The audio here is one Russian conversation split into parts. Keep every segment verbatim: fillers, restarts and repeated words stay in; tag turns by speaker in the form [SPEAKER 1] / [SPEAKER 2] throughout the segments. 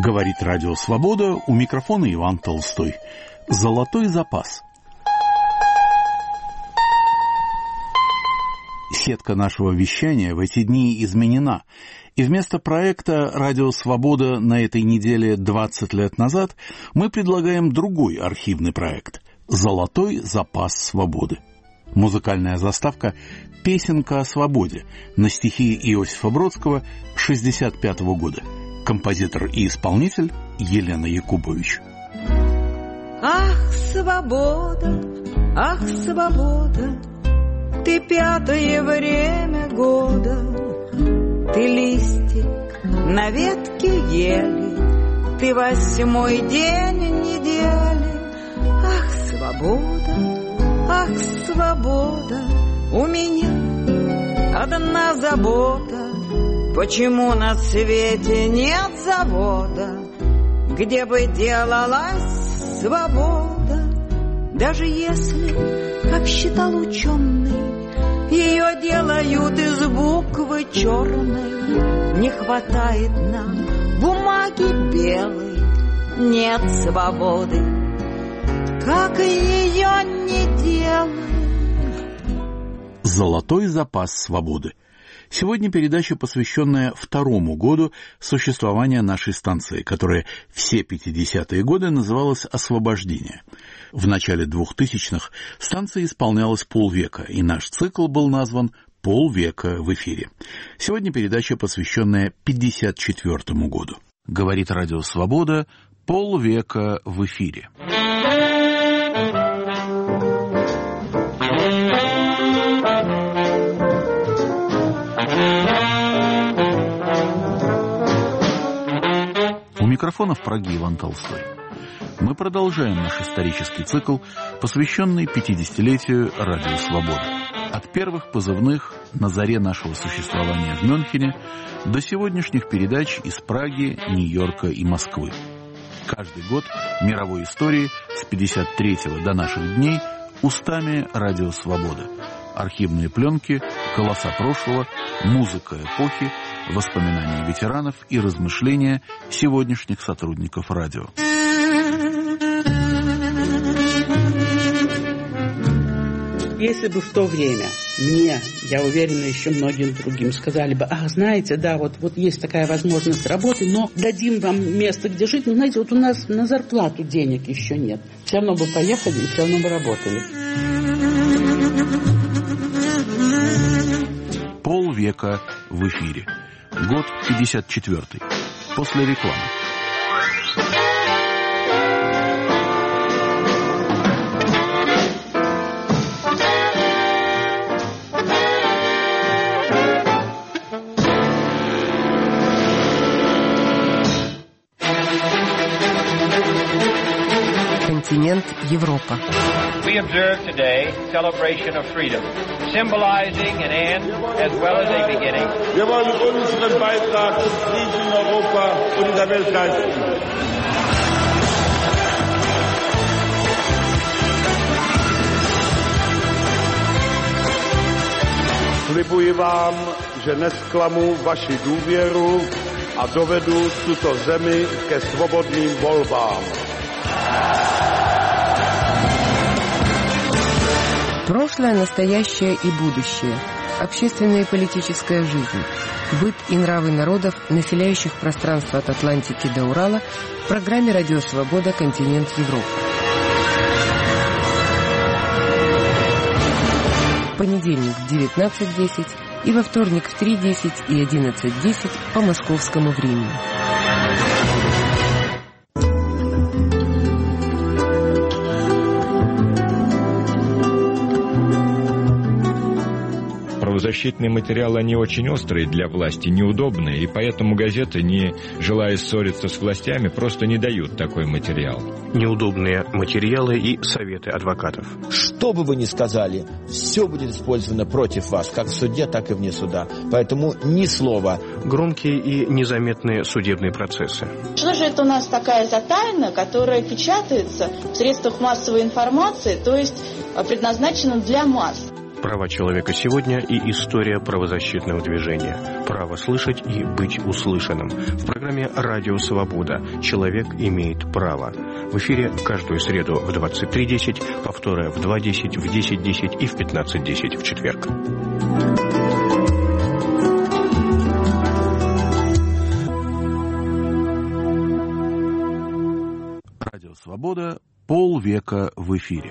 [SPEAKER 1] Говорит Радио Свобода, у микрофона Иван Толстой. Золотой запас. Сетка нашего вещания в эти дни изменена, и вместо проекта «Радио Свобода» на этой неделе двадцать лет назад мы предлагаем другой архивный проект «Золотой запас свободы». Музыкальная заставка «Песенка о свободе» на стихи Иосифа Бродского шестьдесят пятого года. Композитор и исполнитель Елена Якубович.
[SPEAKER 2] Ах, свобода, ах, свобода, ты пятое время года, ты листик на ветке ели, ты восьмой день недели. Ах, свобода, ах, свобода, у меня одна забота. Почему на свете нет завода, где бы делалась свобода? Даже если, как считал ученый, ее делают из буквы черной, не хватает нам бумаги белой, нет свободы, как ее не делай.
[SPEAKER 1] Золотой запас свободы. Сегодня передача, посвященная второму году существования нашей станции, которая все пятидесятые годы называлась «Освобождение». В начале двухтысячных станция исполнялась полвека, и наш цикл был назван «Полвека в эфире». Сегодня передача, посвященная пятьдесят четвёртому году. Говорит Радио Свобода, полвека в эфире. У микрофона в Праге Иван Толстой. Мы продолжаем наш исторический цикл, посвященный пятидесятилетию Радио Свобода. От первых позывных на заре нашего существования в Мюнхене до сегодняшних передач из Праги, Нью-Йорка и Москвы. Каждый год мировой истории с пятьдесят третьего до наших дней устами Радио Свобода. Архивные пленки, голоса прошлого, музыка эпохи, воспоминания ветеранов и размышления сегодняшних сотрудников радио.
[SPEAKER 3] Если бы в то время мне, я уверена, еще многим другим сказали бы: ах, знаете, да, вот, вот есть такая возможность работы, но дадим вам место, где жить, но, знаете, вот у нас на зарплату денег еще нет. Все равно бы поехали и все равно бы работали.
[SPEAKER 1] Полвека в эфире. Год пятьдесят четвёртый. После рекламы.
[SPEAKER 4] Континент Европа.
[SPEAKER 5] We observe today celebration of freedom, symbolizing an end as well as a beginning.
[SPEAKER 6] Wir wollen unseren Beitrag zum Frieden in Europa und in der Welt leisten. Slibuji vám, že nesklamu vaši důvěru a dovedu tuto zemi ke svobodným volbám.
[SPEAKER 4] Прошлое, настоящее и будущее. Общественная и политическая жизнь. Быт и нравы народов, населяющих пространство от Атлантики до Урала, в программе «Радио Свобода. Континент Европа». В понедельник в девятнадцать десять и во вторник в три десять и одиннадцать десять по московскому времени.
[SPEAKER 7] Правозащитные материалы, они очень острые для власти, неудобные, и поэтому газеты, не желая ссориться с властями, просто не дают такой материал.
[SPEAKER 8] Неудобные материалы и советы адвокатов.
[SPEAKER 9] Что бы вы ни сказали, все будет использовано против вас, как в суде, так и вне суда. Поэтому ни слова.
[SPEAKER 8] Громкие и незаметные судебные процессы.
[SPEAKER 10] Что же это у нас такая за тайна, которая печатается в средствах массовой информации, то есть предназначена для масс?
[SPEAKER 8] Права человека сегодня и история правозащитного движения. Право слышать и быть услышанным. В программе «Радио Свобода. Человек имеет право». В эфире каждую среду в двадцать три десять, повторы в два десять, в десять десять и в пятнадцать десять в четверг.
[SPEAKER 1] Радио Свобода. Полвека в эфире.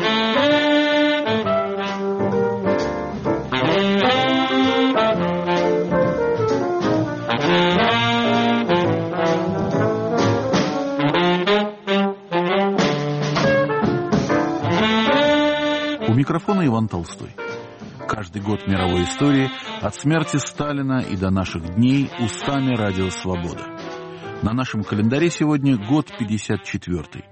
[SPEAKER 1] У микрофона Иван Толстой. Каждый год мировой истории, от смерти Сталина и до наших дней, устами Радио Свобода. На нашем календаре сегодня год пятьдесят четвёртый.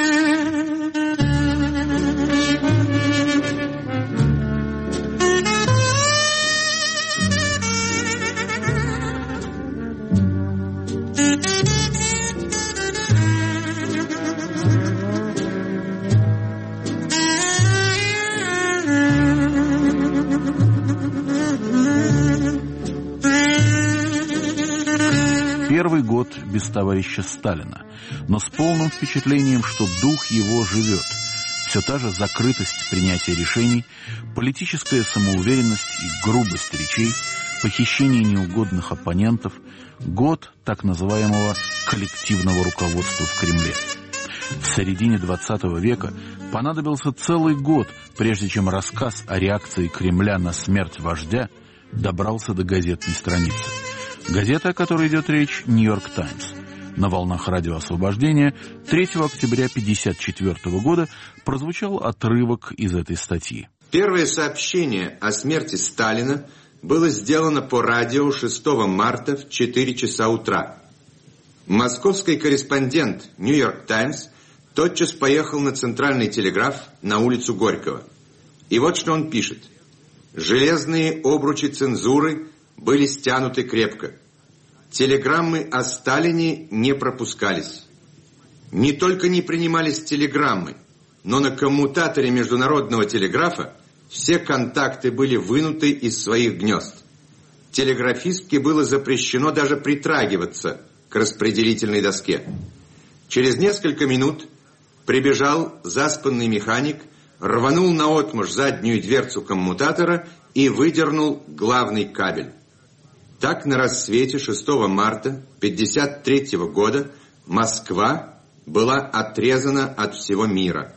[SPEAKER 1] Первый год без товарища Сталина, но с полным впечатлением, что дух его живет. Все та же закрытость принятия решений, политическая самоуверенность и грубость речей, похищение неугодных оппонентов, год так называемого коллективного руководства в Кремле. В середине двадцатого века понадобился целый год, прежде чем рассказ о реакции Кремля на смерть вождя добрался до газетной страницы. Газета, о которой идет речь, «Нью-Йорк Таймс». На волнах радио «Освобождение» третьего октября тысяча девятьсот пятьдесят четвёртого года прозвучал отрывок из этой статьи.
[SPEAKER 11] Первое сообщение о смерти Сталина было сделано по радио шестого марта в четыре часа утра. Московский корреспондент «Нью-Йорк Таймс» тотчас поехал на центральный телеграф на улицу Горького. И вот что он пишет. «Железные обручи цензуры были стянуты крепко. Телеграммы о Сталине не пропускались. Не только не принимались телеграммы, но на коммутаторе международного телеграфа все контакты были вынуты из своих гнезд. Телеграфистке было запрещено даже притрагиваться к распределительной доске. Через несколько минут прибежал заспанный механик, рванул наотмашь заднюю дверцу коммутатора и выдернул главный кабель. Так на рассвете шестого марта пятьдесят третьего года Москва была отрезана от всего мира.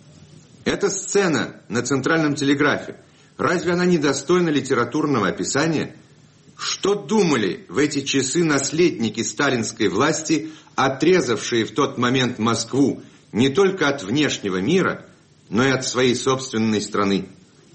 [SPEAKER 11] Эта сцена на центральном телеграфе, разве она не достойна литературного описания? Что думали в эти часы наследники сталинской власти, отрезавшие в тот момент Москву не только от внешнего мира, но и от своей собственной страны?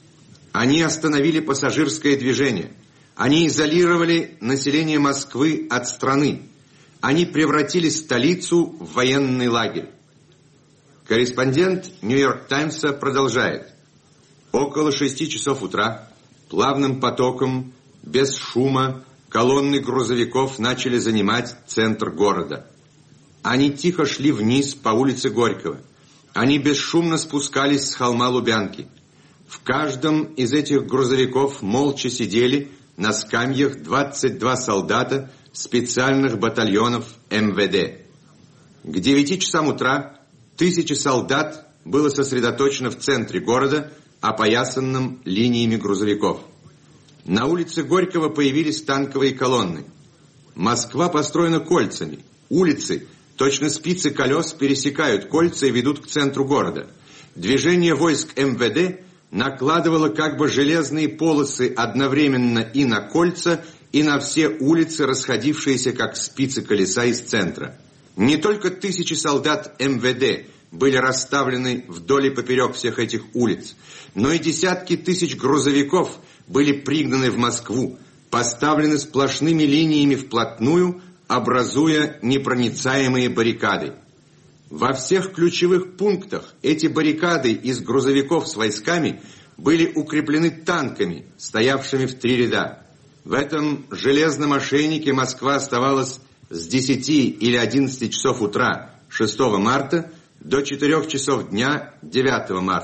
[SPEAKER 11] Они остановили пассажирское движение. Они изолировали население Москвы от страны. Они превратили столицу в военный лагерь. Корреспондент «Нью-Йорк Таймса» продолжает. Около шести часов утра плавным потоком, без шума, колонны грузовиков начали занимать центр города. Они тихо шли вниз по улице Горького. Они бесшумно спускались с холма Лубянки. В каждом из этих грузовиков молча сидели на скамьях двадцать два солдата специальных батальонов эм вэ дэ. К девяти часам утра тысячи солдат было сосредоточено в центре города, опоясанном линиями грузовиков. На улице Горького появились танковые колонны. Москва построена кольцами. Улицы, точно спицы колес, пересекают кольца и ведут к центру города. Движение войск эм вэ дэ накладывала как бы железные полосы одновременно и на кольца, и на все улицы, расходившиеся как спицы колеса из центра. Не только тысячи солдат эм вэ дэ были расставлены вдоль и поперек всех этих улиц, но и десятки тысяч грузовиков были пригнаны в Москву, поставлены сплошными линиями вплотную, образуя непроницаемые баррикады. Во всех ключевых пунктах эти баррикады из грузовиков с войсками были укреплены танками, стоявшими в три ряда. В этом железном ошейнике Москва оставалась с десяти или одиннадцати часов утра шестого марта до четырёх часов дня девятого марта.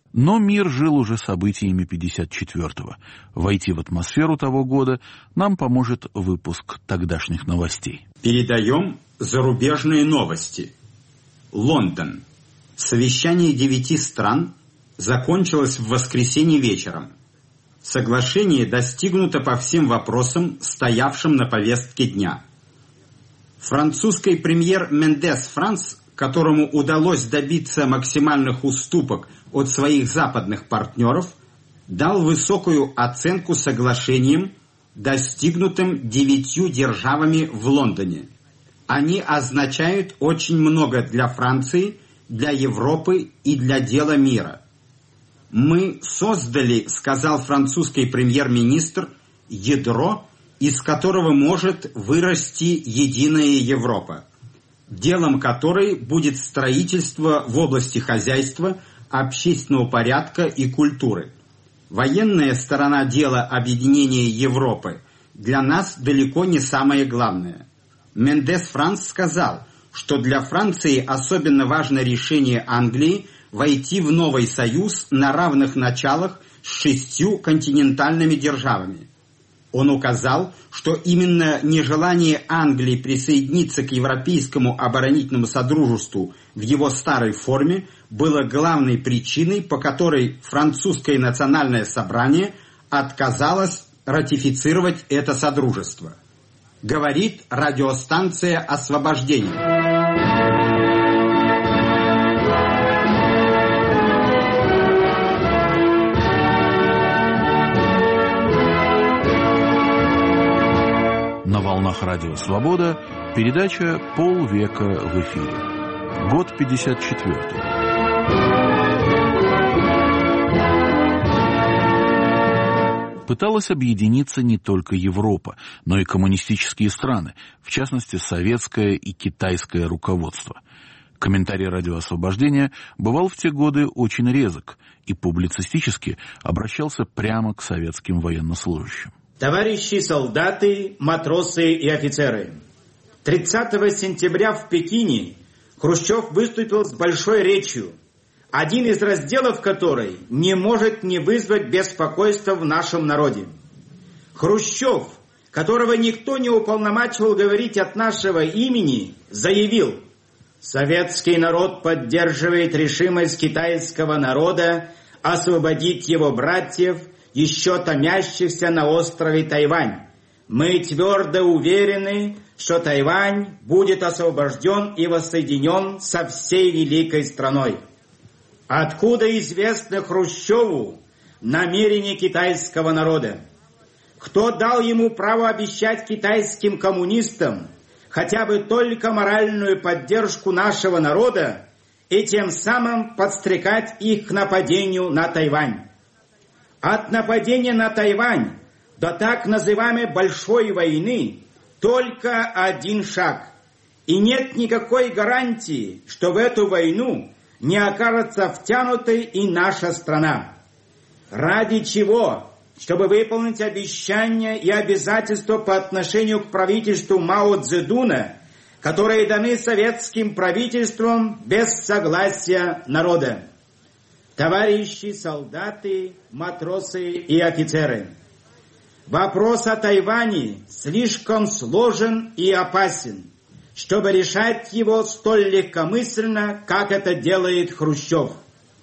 [SPEAKER 1] Но мир жил уже событиями пятьдесят четвёртого. Войти в атмосферу того года нам поможет выпуск тогдашних новостей.
[SPEAKER 12] Передаем зарубежные новости. Лондон. Совещание девяти стран закончилось в воскресенье вечером. Соглашение достигнуто по всем вопросам, стоявшим на повестке дня. Французский премьер Мендес Франс, которому удалось добиться максимальных уступок от своих западных партнеров, дал высокую оценку соглашениям, достигнутым девятью державами в Лондоне. Они означают очень много для Франции, для Европы и для дела мира. «Мы создали, — сказал французский премьер-министр, — ядро, из которого может вырасти единая Европа, делом которой будет строительство в области хозяйства, общественного порядка и культуры. Военная сторона дела объединения Европы для нас далеко не самое главное. Мендес Франс сказал, что для Франции особенно важно решение Англии войти в новый союз на равных началах с шестью континентальными державами. Он указал, что именно нежелание Англии присоединиться к Европейскому оборонительному содружеству в его старой форме было главной причиной, по которой французское национальное собрание отказалось ратифицировать это содружество. Говорит радиостанция «Освобождение».
[SPEAKER 1] На волнах радио «Свобода» передача «Полвека в эфире». Год пятьдесят четвёртый. Пыталась объединиться не только Европа, но и коммунистические страны, в частности, советское и китайское руководство. Комментарий радио «Освобождение» бывал в те годы очень резок и публицистически обращался прямо к советским военнослужащим.
[SPEAKER 13] Товарищи солдаты, матросы и офицеры, тридцатого сентября в Пекине Хрущев выступил с большой речью, один из разделов которой не может не вызвать беспокойства в нашем народе. Хрущев, которого никто не уполномачивал говорить от нашего имени, заявил: «Советский народ поддерживает решимость китайского народа освободить его братьев, еще томящихся на острове Тайвань. Мы твердо уверены, что Тайвань будет освобожден и воссоединен со всей великой страной». Откуда известно Хрущеву намерения китайского народа? Кто дал ему право обещать китайским коммунистам хотя бы только моральную поддержку нашего народа и тем самым подстрекать их к нападению на Тайвань? От нападения на Тайвань до так называемой «большой войны» только один шаг. И нет никакой гарантии, что в эту войну не окажется втянутой и наша страна. Ради чего? Чтобы выполнить обещания и обязательства по отношению к правительству Мао Цзэдуна, которые даны советским правительством без согласия народа. Товарищи солдаты, матросы и офицеры, вопрос о Тайване слишком сложен и опасен, чтобы решать его столь легкомысленно, как это делает Хрущев.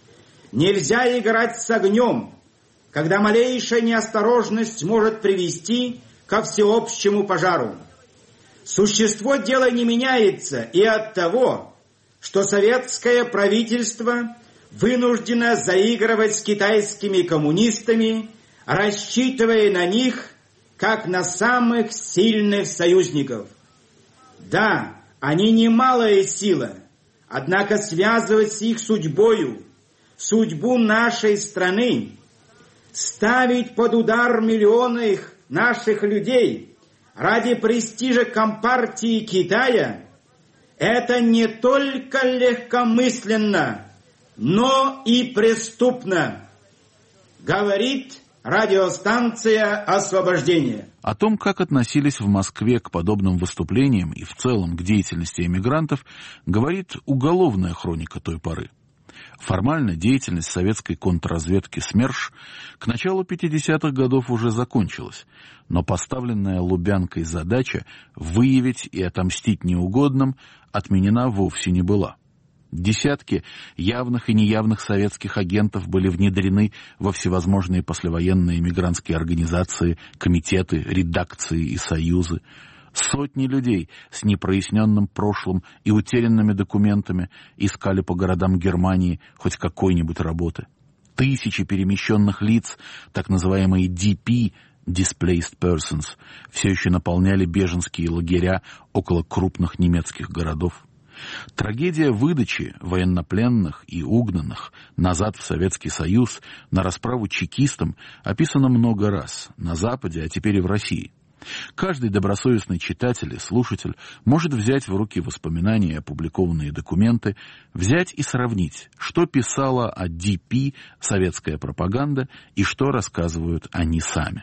[SPEAKER 13] Нельзя играть с огнем, когда малейшая неосторожность может привести ко всеобщему пожару. Существо дела не меняется и от того, что советское правительство вынуждено заигрывать с китайскими коммунистами, рассчитывая на них как на самых сильных союзников. Да, они немалая сила, однако связывать с их судьбою, судьбу нашей страны, ставить под удар миллионы наших людей ради престижа Компартии Китая, это не только легкомысленно, но и преступно, говорит радиостанция «Освобождение».
[SPEAKER 1] О том, как относились в Москве к подобным выступлениям и в целом к деятельности эмигрантов, говорит уголовная хроника той поры. Формально деятельность советской контрразведки СМЕРШ к началу пятидесятых годов уже закончилась, но поставленная Лубянкой задача выявить и отомстить неугодным отменена вовсе не была. Десятки явных и неявных советских агентов были внедрены во всевозможные послевоенные эмигрантские организации, комитеты, редакции и союзы. Сотни людей с непроясненным прошлым и утерянными документами искали по городам Германии хоть какой-нибудь работы. Тысячи перемещенных лиц, так называемые ди пи, Displaced Persons, все еще наполняли беженские лагеря около крупных немецких городов. Трагедия выдачи военнопленных и угнанных назад в Советский Союз на расправу чекистам описана много раз на Западе, а теперь и в России. Каждый добросовестный читатель и слушатель может взять в руки воспоминания и опубликованные документы, взять и сравнить, что писала о ди пи советская пропаганда и что рассказывают они сами.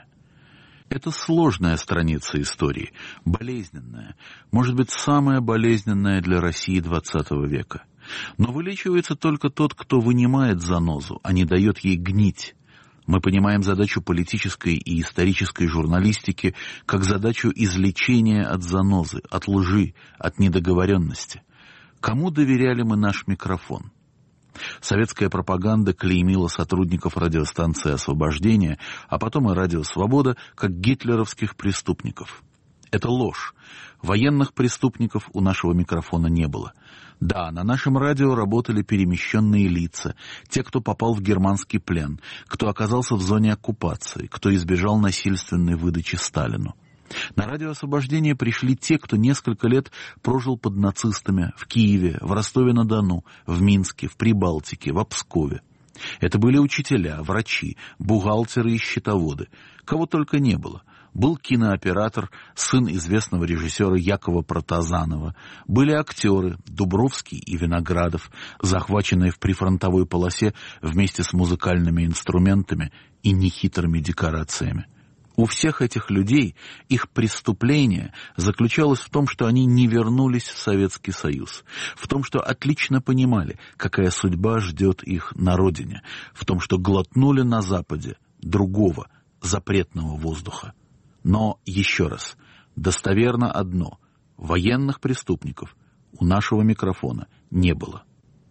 [SPEAKER 1] Это сложная страница истории, болезненная, может быть, самая болезненная для России двадцатого века. Но вылечивается только тот, кто вынимает занозу, а не дает ей гнить. Мы понимаем задачу политической и исторической журналистики как задачу излечения от занозы, от лжи, от недоговоренности. Кому доверяли мы наш микрофон? Советская пропаганда клеймила сотрудников радиостанции «Освобождение», а потом и «Радио Свобода» как гитлеровских преступников. Это ложь. Военных преступников у нашего микрофона не было. Да, на нашем радио работали перемещенные лица, те, кто попал в германский плен, кто оказался в зоне оккупации, кто избежал насильственной выдачи Сталину. На радио «Освобождение» пришли те, кто несколько лет прожил под нацистами в Киеве, в Ростове-на-Дону, в Минске, в Прибалтике, в Пскове. Это были учителя, врачи, бухгалтеры и счетоводы. Кого только не было. Был кинооператор, сын известного режиссера Якова Протазанова. Были актеры Дубровский и Виноградов, захваченные в прифронтовой полосе вместе с музыкальными инструментами и нехитрыми декорациями. У всех этих людей их преступление заключалось в том, что они не вернулись в Советский Союз, в том, что отлично понимали, какая судьба ждет их на родине, в том, что глотнули на Западе другого, запретного воздуха. Но, еще раз, достоверно одно – военных преступников у нашего микрофона не было.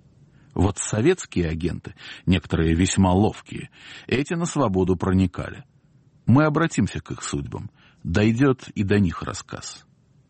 [SPEAKER 1] Вот советские агенты, некоторые весьма ловкие, эти на свободу проникали. Мы обратимся к их судьбам. Дойдет и до них рассказ.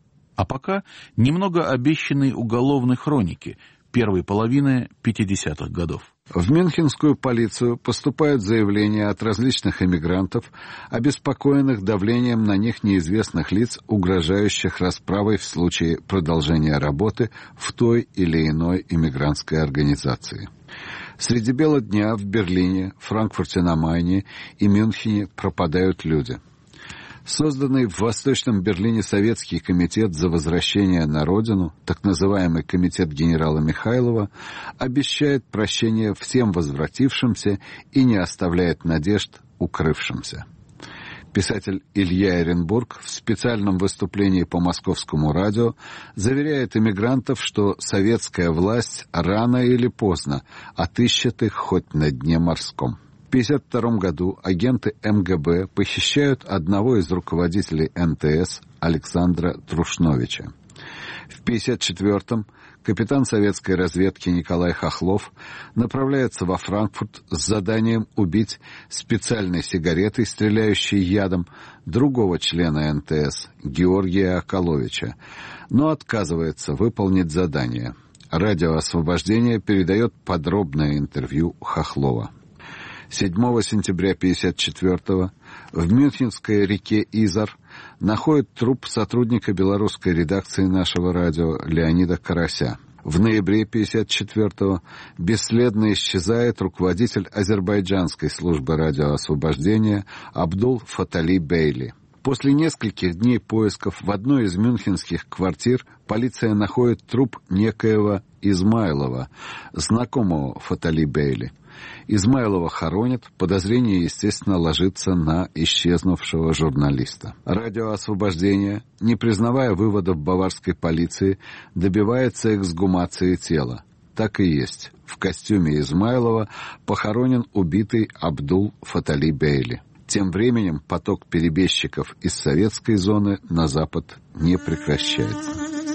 [SPEAKER 1] А пока немного обещанной уголовной хроники первой половины пятидесятых годов.
[SPEAKER 14] В мюнхенскую полицию поступают заявления от различных эмигрантов, обеспокоенных давлением на них неизвестных лиц, угрожающих расправой в случае продолжения работы в той или иной эмигрантской организации. Среди бела дня в Берлине, Франкфурте на Майне и Мюнхене пропадают люди. Созданный в Восточном Берлине Советский комитет за возвращение на родину, так называемый комитет генерала Михайлова, обещает прощение всем возвратившимся и не оставляет надежд укрывшимся. Писатель Илья Эренбург в специальном выступлении по Московскому радио заверяет эмигрантов, что советская власть рано или поздно отыщет их хоть на дне морском. В тысяча девятьсот пятьдесят втором году агенты эм гэ бэ похищают одного из руководителей эн тэ эс Александра Трушновича. В тысяча девятьсот пятьдесят четвёртом капитан советской разведки Николай Хохлов направляется во Франкфурт с заданием убить специальной сигаретой, стреляющей ядом, другого члена эн тэ эс, Георгия Околовича, но отказывается выполнить задание. Радио «Освобождение» передает подробное интервью Хохлова. седьмого сентября тысяча девятьсот пятьдесят четвёртого в мюнхенской реке Изар находят труп сотрудника белорусской редакции нашего радио Леонида Карася. В ноябре тысяча девятьсот пятьдесят четвёртого бесследно исчезает руководитель азербайджанской службы радиоосвобождения Абдул Фатали Бейли. После нескольких дней поисков в одной из мюнхенских квартир полиция находит труп некоего Измайлова, знакомого Фатали Бейли. Измайлова хоронят, подозрение, естественно, ложится на исчезнувшего журналиста. Радио «Освобождение», не признавая выводов баварской полиции, добивается эксгумации тела. Так и есть. В костюме Измайлова похоронен убитый Абдул Фатали Бейли. Тем временем поток перебежчиков из советской зоны на запад не прекращается.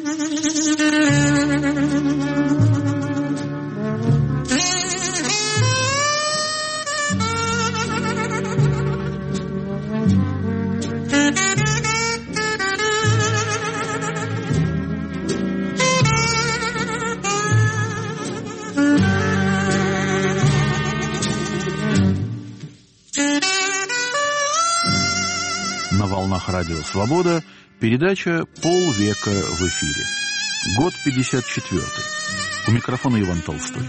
[SPEAKER 1] На волнах Радио Свобода передача «Полвека в эфире». Год пятьдесят четвёртый. У микрофона Иван Толстой.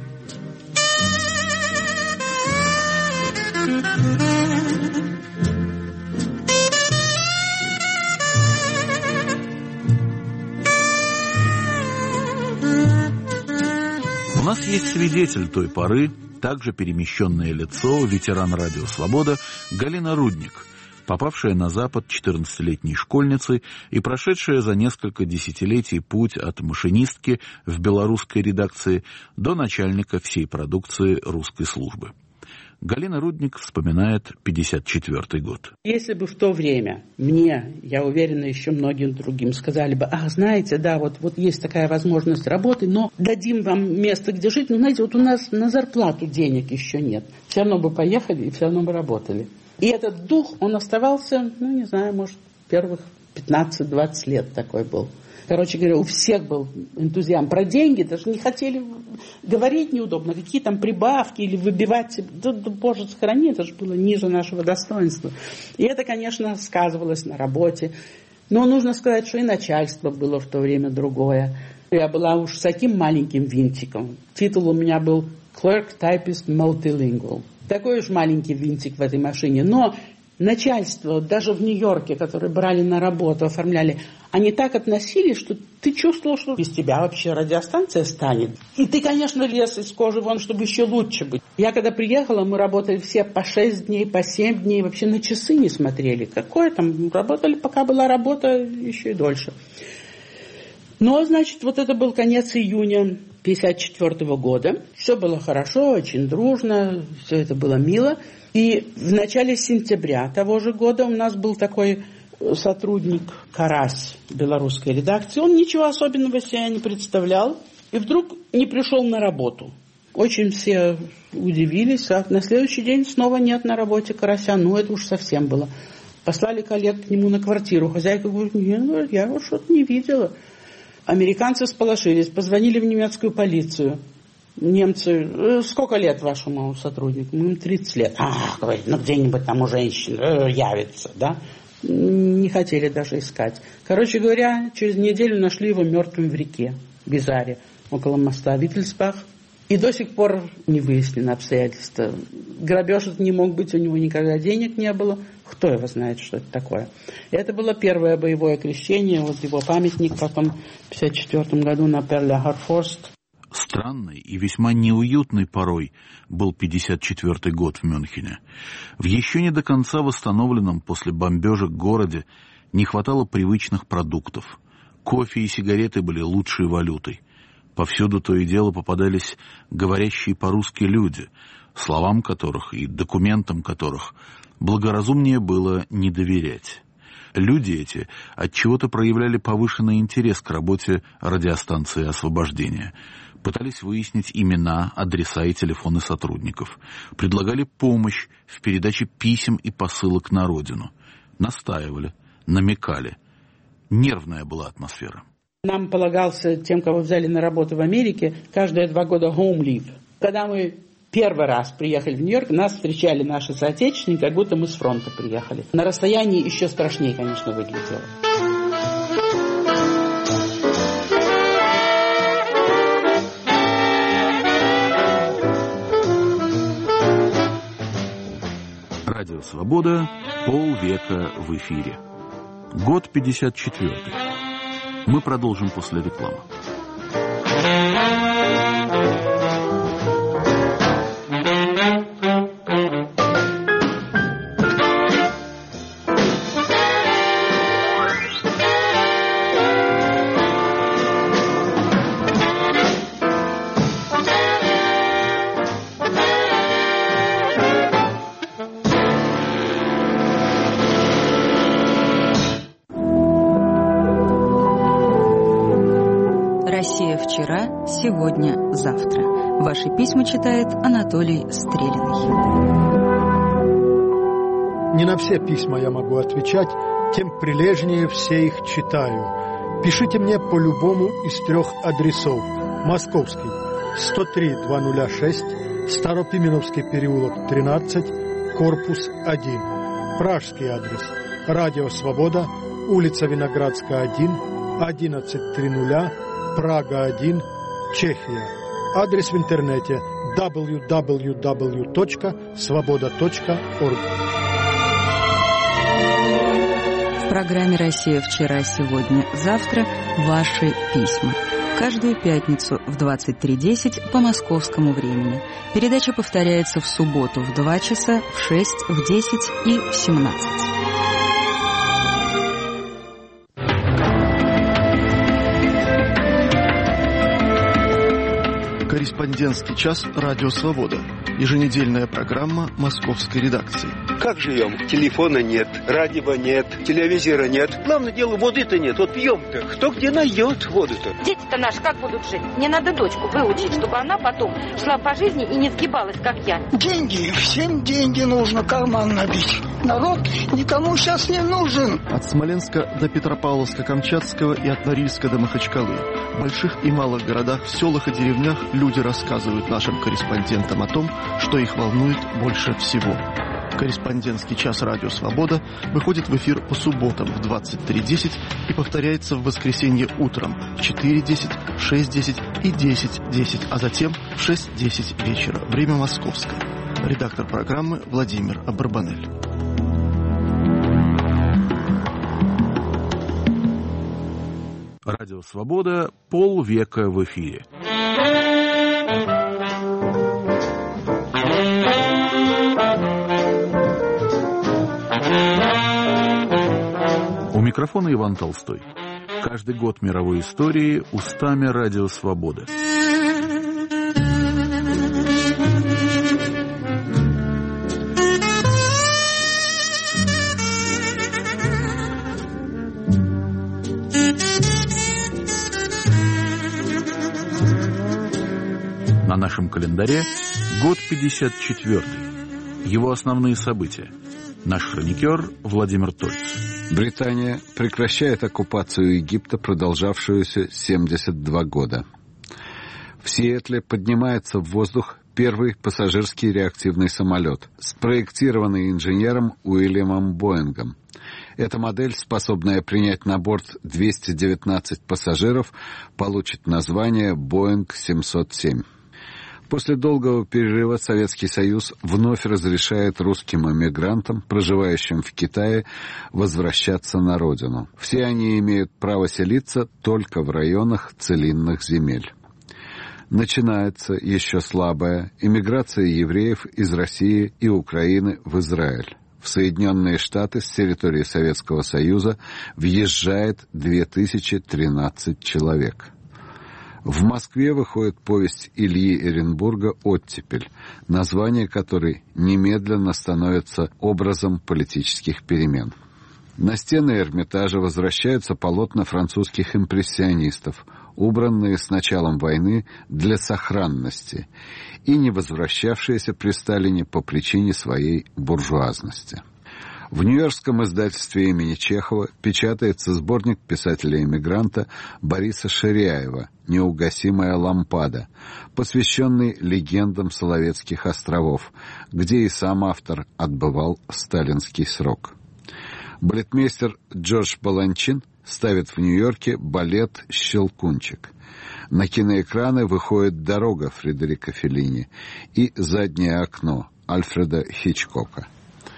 [SPEAKER 1] У нас есть свидетель той поры, также перемещенное лицо, ветеран Радио Свобода Галина Рудник, попавшая на Запад четырнадцатилетней школьницей и прошедшая за несколько десятилетий путь от машинистки в белорусской редакции до начальника всей продукции русской службы. Галина Рудник вспоминает пятьдесят четвёртый год.
[SPEAKER 3] Если бы в то время мне, я уверена, еще многим другим сказали бы: ах, знаете, да, вот, вот есть такая возможность работы, но дадим вам место, где жить, но, знаете, вот у нас на зарплату денег еще нет. Все равно бы поехали и все равно бы работали. И этот дух, он оставался, ну, не знаю, может, первых пятнадцать-двадцать лет такой был. Короче говоря, у всех был энтузиазм. Про деньги даже не хотели говорить неудобно, какие там прибавки или выбивать. Да, да, Боже, сохрани, это же было ниже нашего достоинства. И это, конечно, сказывалось на работе. Но нужно сказать, что и начальство было в то время другое. Я была уж с таким маленьким винтиком. Титул у меня был «Clerk Typist Multilingual». Такой уж маленький винтик в этой машине. Но начальство, даже в Нью-Йорке, которые брали на работу, оформляли, они так относились, что ты чувствовал, что без тебя вообще радиостанция станет. И ты, конечно, лез из кожи вон, чтобы еще лучше быть. Я когда приехала, мы работали все по шесть дней, по семь дней, вообще на часы не смотрели. Какое там, работали, пока была работа, еще и дольше. Но, значит, вот это был конец июня пятьдесят четвёртого года. Все было хорошо, очень дружно, все это было мило. И в начале сентября того же года у нас был такой сотрудник Карась белорусской редакции. Он ничего особенного себя не представлял. И вдруг не пришел на работу. Очень все удивились. А на следующий день снова нет на работе Карася. Ну, это уж совсем было. Послали коллег к нему на квартиру. Хозяйка говорит: нет, я его что-то не видела. Американцы сполошились, позвонили в немецкую полицию. Немцы: сколько лет вашему сотруднику? Ну, тридцать лет. А, говорит, ну где-нибудь там у женщин э, явится, да? Не хотели даже искать. Короче говоря, через неделю нашли его мертвым в реке, в Бизаре, около моста Виттельсбах. И до сих пор не выяснено обстоятельства. Грабеж это не мог быть, у него никогда денег не было. Кто его знает, что это такое. И это было первое боевое крещение. Вот его памятник потом в пятьдесят четвёртом году на Перля-Харфорст.
[SPEAKER 1] Странный и весьма неуютный порой был пятьдесят четвёртый год в Мюнхене. В еще не до конца восстановленном после бомбежек городе не хватало привычных продуктов. Кофе и сигареты были лучшей валютой. Повсюду то и дело попадались говорящие по-русски люди, словам которых и документам которых благоразумнее было не доверять. Люди эти отчего-то проявляли повышенный интерес к работе радиостанции «Освобождение». Пытались выяснить имена, адреса и телефоны сотрудников. Предлагали помощь в передаче писем и посылок на родину. Настаивали, намекали. Нервная была атмосфера.
[SPEAKER 3] Нам полагался, тем, кого взяли на работу в Америке, каждые два года home leave. Когда мы первый раз приехали в Нью-Йорк, нас встречали наши соотечественники, как будто мы с фронта приехали. На расстоянии еще страшнее, конечно, выглядело.
[SPEAKER 1] Радио «Свобода», полвека в эфире. Год пятьдесят четвёртый. Мы продолжим после рекламы.
[SPEAKER 15] вчера, сегодня, завтра. Ваши письма читает Анатолий Стрелиный.
[SPEAKER 16] Не на все письма я могу отвечать, тем прилежнее все их читаю. Пишите мне по любому из трех адресов. Московский, сто три двести шесть, Старопименовский переулок, тринадцать, корпус один. Пражский адрес. Радио «Свобода», улица Виноградская, один, одиннадцать тридцать, Прага, один, Чехия. Адрес в интернете дабл ю дабл ю дабл ю точка свобода точка орг.
[SPEAKER 15] В программе «Россия. Вчера. Сегодня. Завтра» ваши письма. Каждую пятницу в двадцать три десять по московскому времени. Передача повторяется в субботу в два часа, в шесть, в десять и в семнадцать.
[SPEAKER 17] Корреспондентский час «Радио Свобода». Еженедельная программа московской редакции.
[SPEAKER 18] Как живем? Телефона нет, радио нет, телевизора нет. Главное дело, воды-то нет. Вот пьем-то. Кто где найдет воду-то?
[SPEAKER 19] Дети-то наши как будут жить? Мне надо дочку выучить, чтобы она потом шла по жизни и не сгибалась, как я.
[SPEAKER 20] Деньги. Всем деньги нужно, карман набить. Народ никому сейчас не нужен.
[SPEAKER 17] От Смоленска до Петропавловска-Камчатского и от Норильска до Махачкалы. В больших и малых городах, в селах и деревнях люди рассказывают нашим корреспондентам о том, что их волнует больше всего. Корреспондентский час «Радио Свобода» выходит в эфир по субботам в двадцать три десять и повторяется в воскресенье утром в четыре десять, шесть десять и десять десять, а затем в шесть десять вечера. Время московское. Редактор программы Владимир Абарбанель.
[SPEAKER 1] Радио Свобода полвека в эфире. У микрофона Иван Толстой. Каждый год мировой истории устами Радио Свобода. На нашем календаре год пятьдесят четвёртый. Его основные события. Наш хроникер Владимир Тольц.
[SPEAKER 14] Британия прекращает оккупацию Египта, продолжавшуюся семьдесят два года. В Сиэтле поднимается в воздух первый пассажирский реактивный самолет, спроектированный инженером Уильямом Боингом. Эта модель, способная принять на борт двести девятнадцать пассажиров, получит название Боинг семьсот семь. После долгого перерыва Советский Союз вновь разрешает русским эмигрантам, проживающим в Китае, возвращаться на родину. Все они имеют право селиться только в районах целинных земель. Начинается еще слабая эмиграция евреев из России и Украины в Израиль. В Соединенные Штаты с территории Советского Союза въезжает две тысячи тринадцать человек. В Москве выходит повесть Ильи Эренбурга «Оттепель», название которой немедленно становится образом политических перемен. На стены Эрмитажа возвращаются полотна французских импрессионистов, убранные с началом войны для сохранности и не возвращавшиеся при Сталине по причине своей буржуазности. В нью-йоркском издательстве имени Чехова печатается сборник писателя-эмигранта Бориса Ширяева «Неугасимая лампада», посвященный легендам Соловецких островов, где и сам автор отбывал сталинский срок. Балетмейстер Джордж Баланчин ставит в Нью-Йорке балет «Щелкунчик». На киноэкраны выходит «Дорога» Фредерико Феллини и «Заднее окно» Альфреда Хичкока.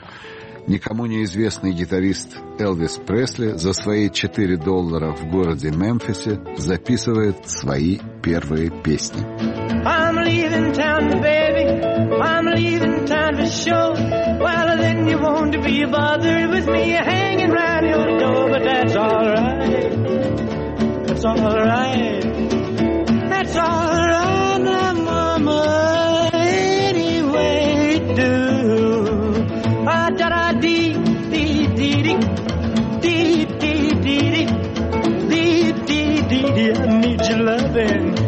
[SPEAKER 14] Никому неизвестный гитарист Элвис Пресли за свои четыре доллара в городе Мемфисе записывает свои первые песни. I'm leaving town, baby. I'm leaving town for sure. Well, then you won't be bothered with me hanging round your door, but that's all right. That's all right. That's all right, now, mama. Anyway, do. Ah, da da dee dee dee dee dee dee dee dee dee dee dee. I need your loving.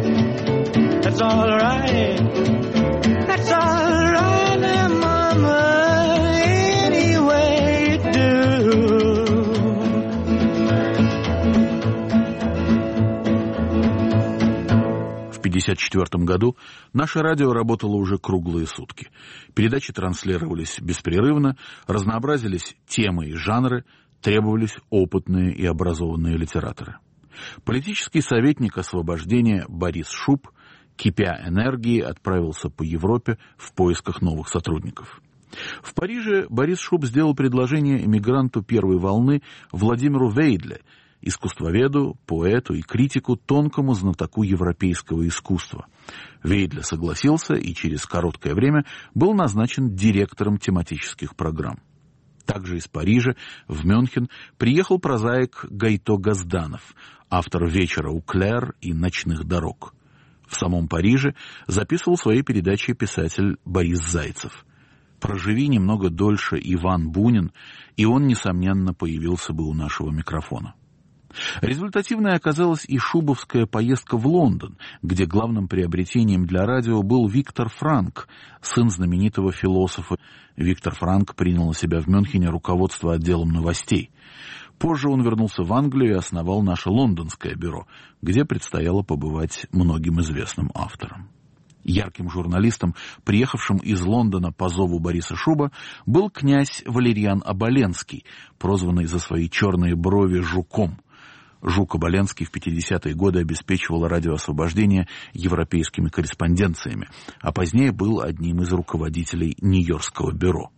[SPEAKER 1] пятьдесят четвёртом году наше радио работало уже круглые сутки. Передачи транслировались беспрерывно, разнообразились темы и жанры, требовались опытные и образованные литераторы. Политический советник освобождения Борис Шуб, кипя энергией, отправился по Европе в поисках новых сотрудников. В Париже Борис Шуб сделал предложение эмигранту первой волны Владимиру Вейдле, искусствоведу, поэту и критику, тонкому знатоку европейского искусства. Вейдле согласился и через короткое время был назначен директором тематических программ. Также из Парижа в Мюнхен приехал прозаик Гайто Газданов, автор «Вечера у Клэр» и «Ночных дорог». В самом Париже записывал свои передачи писатель Борис Зайцев. Проживи немного дольше Иван Бунин, и он, несомненно, появился бы у нашего микрофона. Результативной оказалась и шубовская поездка в Лондон, где главным приобретением для радио был Виктор Франк, сын знаменитого философа. Виктор Франк принял на себя в Мюнхене руководство отделом новостей. Позже он вернулся в Англию и основал наше лондонское бюро, где предстояло побывать многим известным авторам. Ярким журналистом, приехавшим из Лондона по зову Бориса Шуба, был князь Валерьян Оболенский, прозванный за свои черные брови «Жуком». Жук Оболенский в пятидесятые годы обеспечивал радио «Освобождение» европейскими корреспонденциями, а позднее был одним из руководителей Нью-Йоркского бюро.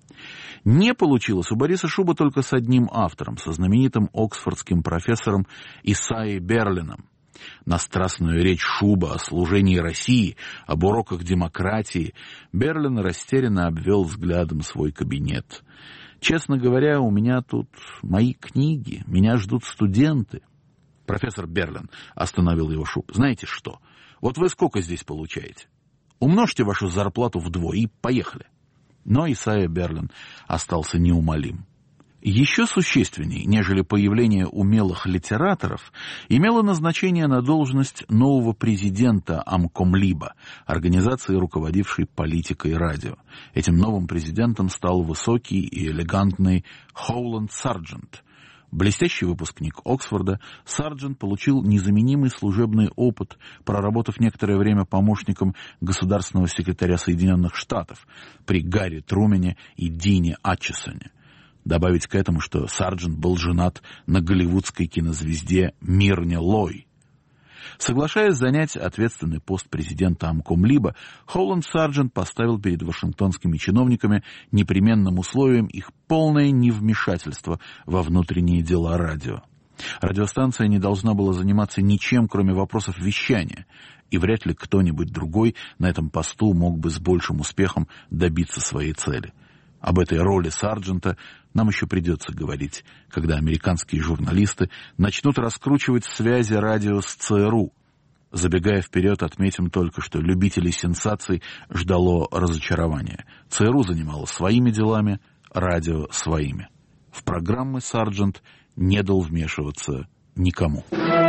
[SPEAKER 1] Не получилось у Бориса Шуба только с одним автором, со знаменитым оксфордским профессором Исайей Берлином. На страстную речь Шуба о служении России, об уроках демократии Берлин растерянно обвел взглядом свой кабинет. «Честно говоря, у меня тут мои книги, меня ждут студенты». Профессор Берлин, остановил его Шуб, знаете что, вот вы сколько здесь получаете? Умножьте вашу зарплату вдвое и поехали. Но Исайя Берлин остался неумолим. Еще существенней, нежели появление умелых литераторов, имело назначение на должность нового президента Амкомлиба, организации, руководившей политикой радио. Этим новым президентом стал высокий и элегантный Хоуланд Сарджент. Блестящий выпускник Оксфорда, Сарджент получил незаменимый служебный опыт, проработав некоторое время помощником государственного секретаря Соединенных Штатов при Гарри Трумене и Дине Атчисоне. Добавить к этому, что Сарджент был женат на голливудской кинозвезде Мирне Лой. Соглашаясь занять ответственный пост президента Амкомлиба, Хоуланд Сарджент поставил перед вашингтонскими чиновниками непременным условием их полное невмешательство во внутренние дела радио. Радиостанция не должна была заниматься ничем, кроме вопросов вещания, и вряд ли кто-нибудь другой на этом посту мог бы с большим успехом добиться своей цели. Об этой роли Сарджента нам еще придется говорить, когда американские журналисты начнут раскручивать связи радио с ЦРУ. Забегая вперед, отметим только, что любителей сенсаций ждало разочарование. ЦРУ занималось своими делами, радио своими. В программы Сарджент не дал вмешиваться никому.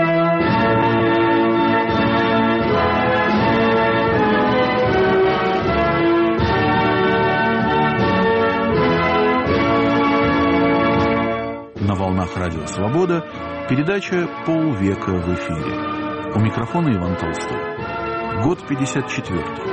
[SPEAKER 1] На волнах радио «Свобода» передача «Полвека в эфире». У микрофона Иван Толстой. Год пятьдесят четвёртый.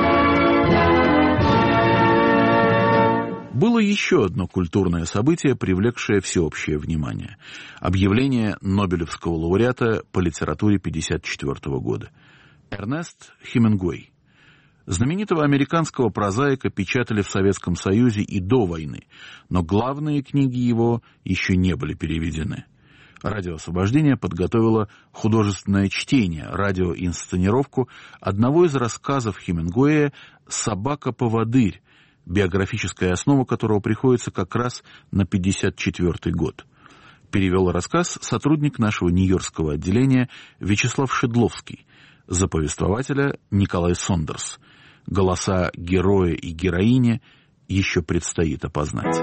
[SPEAKER 1] Было еще одно культурное событие, привлекшее всеобщее внимание. Объявление Нобелевского лауреата по литературе пятьдесят четвёртого года. Эрнест Хемингуэй. Знаменитого американского прозаика печатали в Советском Союзе и до войны, но главные книги его еще не были переведены. Радио «Освобождение» подготовило художественное чтение, радиоинсценировку одного из рассказов Хемингуэя «Собака-поводырь», биографическая основа которого приходится как раз на пятьдесят четвёртый год. Перевел рассказ сотрудник нашего нью-йоркского отделения Вячеслав Шедловский, за повествователя Николай Сондерс. Голоса героя и героини еще предстоит опознать.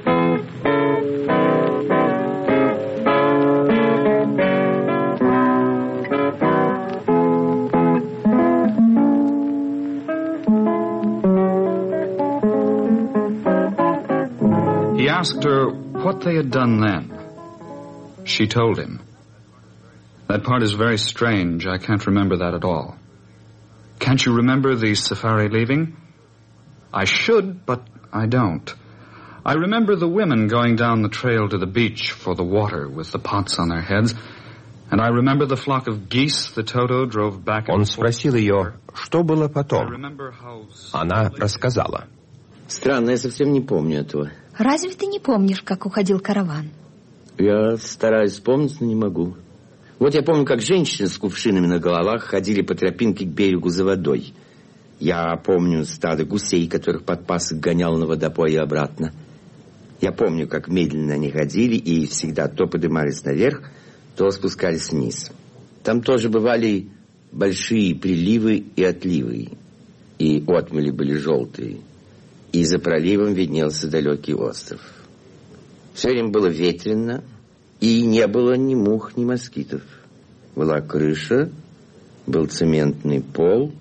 [SPEAKER 21] He asked her what they had done then. She told him. That part is very strange. I can't remember that at all. Can't you remember the safari leaving? I should, but I don't. I remember the women going down the trail to the beach for the water with the pots on their heads, and I remember the flock of geese the Toto drove back and forth.
[SPEAKER 2] Он спросил ее, что было потом. Она рассказала.
[SPEAKER 22] Странно, я совсем не помню этого.
[SPEAKER 23] Разве ты не помнишь, как уходил караван?
[SPEAKER 22] Я стараюсь вспомнить, но не могу. Вот я помню, как женщины с кувшинами на головах ходили по тропинке к берегу за водой. Я помню стадо гусей, которых подпасок гонял на водопой и обратно. Я помню, как медленно они ходили и всегда то поднимались наверх, то спускались вниз. Там тоже бывали большие приливы и отливы. И отмели были желтые. И за проливом виднелся далекий остров. Все время было ветрено, и не было ни мух, ни москитов. Была крыша, был цементный пол,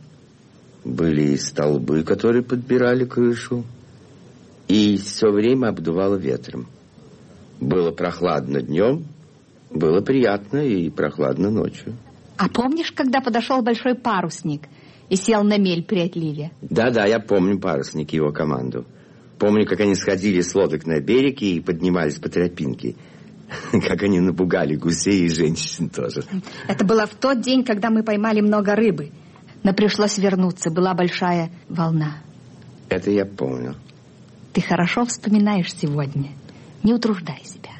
[SPEAKER 22] были столбы, которые подбирали крышу, и все время обдувало ветром. Было прохладно днем, было приятно и прохладно ночью.
[SPEAKER 23] А помнишь, когда подошел большой парусник и сел на мель при отливе?
[SPEAKER 22] Да-да, я помню парусник и его команду. Помню, как они сходили с лодок на берег и поднимались по тропинке. Как они напугали гусей и женщин тоже.
[SPEAKER 23] Это было в тот день, когда мы поймали много рыбы. Но пришлось вернуться, была большая волна.
[SPEAKER 22] Это я помню.
[SPEAKER 23] Ты хорошо вспоминаешь сегодня. Не утруждай себя.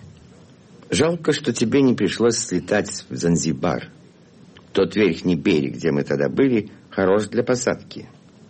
[SPEAKER 22] Жалко, что тебе не пришлось слетать в Занзибар. Тот верхний берег, где мы тогда были, хорош для посадки.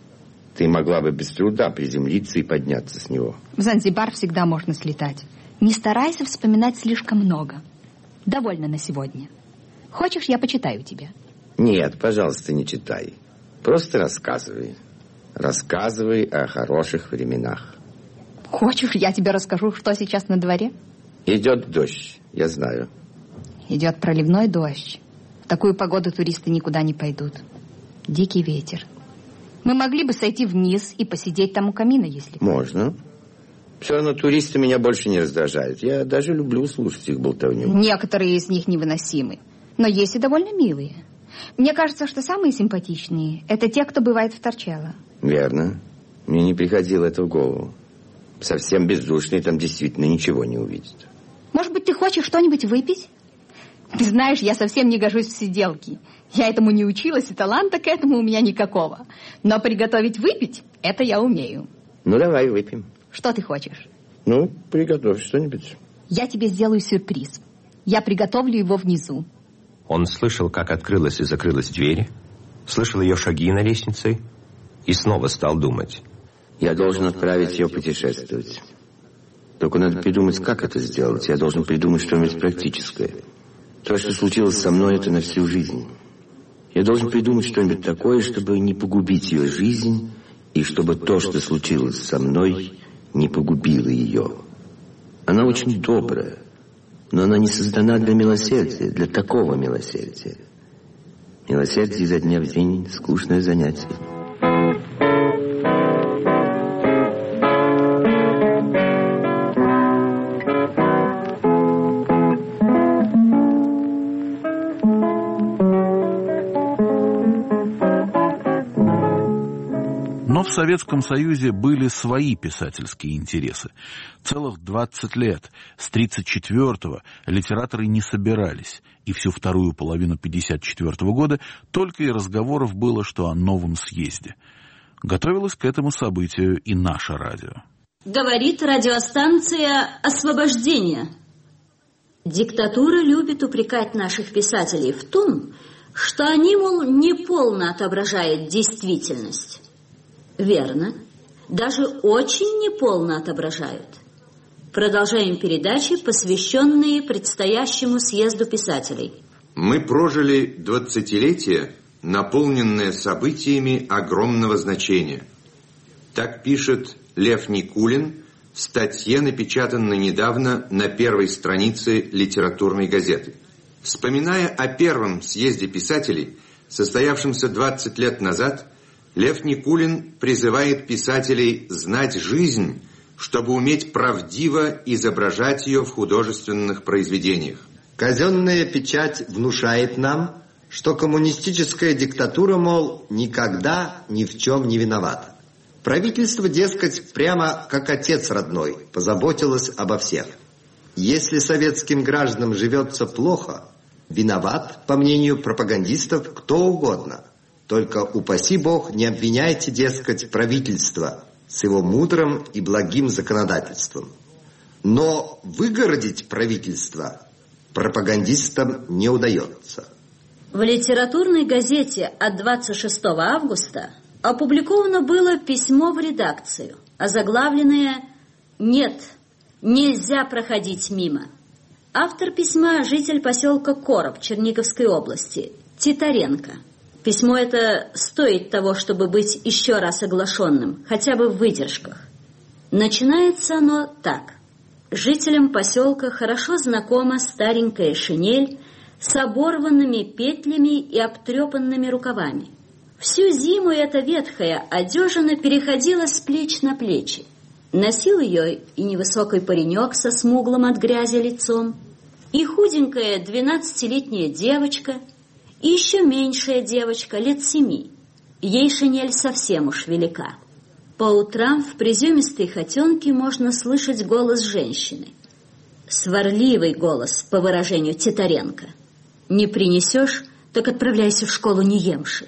[SPEAKER 22] Ты могла бы без труда приземлиться и подняться с него.
[SPEAKER 23] В Занзибар всегда можно слетать. Не старайся вспоминать слишком много. Довольно на сегодня. Хочешь, я почитаю тебе?
[SPEAKER 22] Нет, пожалуйста, не читай. Просто рассказывай. Рассказывай о хороших временах.
[SPEAKER 23] Хочешь, я тебе расскажу, что сейчас на дворе?
[SPEAKER 22] Идет дождь, я знаю.
[SPEAKER 23] Идет проливной дождь. В такую погоду туристы никуда не пойдут. Дикий ветер. Мы могли бы сойти вниз и посидеть там у камина, если...
[SPEAKER 22] Можно. Все равно туристы меня больше не раздражают. Я даже люблю слушать их болтовню.
[SPEAKER 23] Некоторые из них невыносимы. Но есть и довольно милые. Мне кажется, что самые симпатичные — это те, кто бывает в Торчелло.
[SPEAKER 22] Верно. Мне не приходило это в голову. Совсем бездушные там действительно ничего не увидят.
[SPEAKER 23] Может быть, ты хочешь что-нибудь выпить? Ты знаешь, я совсем не гожусь в сиделки. Я этому не училась, и таланта к этому у меня никакого. Но приготовить выпить — это я умею.
[SPEAKER 22] Ну, давай выпьем.
[SPEAKER 23] Что ты хочешь?
[SPEAKER 22] Ну, приготовь что-нибудь.
[SPEAKER 23] Я тебе сделаю сюрприз. Я приготовлю его внизу.
[SPEAKER 2] Он слышал, как открылась и закрылась дверь, слышал ее шаги на лестнице и снова стал думать.
[SPEAKER 22] Я должен отправить ее путешествовать. Только надо придумать, как это сделать. Я должен придумать что-нибудь практическое. То, что случилось со мной, это на всю жизнь. Я должен придумать что-нибудь такое, чтобы не погубить ее жизнь, и чтобы то, что случилось со мной, не погубило ее. Она очень добрая, но она не создана для милосердия, для такого милосердия. Милосердие изо дня в день — скучное занятие.
[SPEAKER 1] Но в Советском Союзе были свои писательские интересы. Целых двадцать лет, с тридцать четвёртого, литераторы не собирались, и всю вторую половину пятьдесят четвёртого года только и разговоров было, что о новом съезде. Готовилось к этому событию и наше радио.
[SPEAKER 24] Говорит радиостанция «Освобождение». Диктатура любит упрекать наших писателей в том, что они, мол, неполно отображают действительность. Верно. Даже очень неполно отображают. Продолжаем передачи, посвященные предстоящему съезду писателей.
[SPEAKER 11] Мы прожили двадцатилетие, наполненное событиями огромного значения. Так пишет Лев Никулин в статье, напечатанной недавно на первой странице литературной газеты. Вспоминая о первом съезде писателей, состоявшемся двадцать лет назад, Лев Никулин призывает писателей знать жизнь, чтобы уметь правдиво изображать ее в художественных произведениях.
[SPEAKER 25] Казенная печать внушает нам,
[SPEAKER 2] что коммунистическая диктатура, мол, никогда ни в чем не виновата. Правительство, дескать, прямо как отец родной, позаботилось обо всех. Если советским гражданам живется плохо, виноват, по мнению пропагандистов, кто угодно. Только, упаси Бог, не обвиняйте, дескать, правительство с его мудрым и благим законодательством. Но выгородить правительство пропагандистам не удается.
[SPEAKER 24] В литературной газете от двадцать шестого августа опубликовано было письмо в редакцию, озаглавленное «Нет, нельзя проходить мимо». Автор письма – житель поселка Короб Черниговской области, Титаренко. Письмо это стоит того, чтобы быть еще раз оглашенным, хотя бы в выдержках. Начинается оно так. Жителям поселка хорошо знакома старенькая шинель с оборванными петлями и обтрепанными рукавами. Всю зиму эта ветхая одежина переходила с плеч на плечи. Носил ее и невысокий паренек со смуглым от грязи лицом, и худенькая двенадцатилетняя девочка, и еще меньшая девочка лет семи. Ей шинель совсем уж велика. По утрам в приземистой хотенке можно слышать голос женщины. Сварливый голос, по выражению Титаренко. Не принесешь, так отправляйся в школу не емши.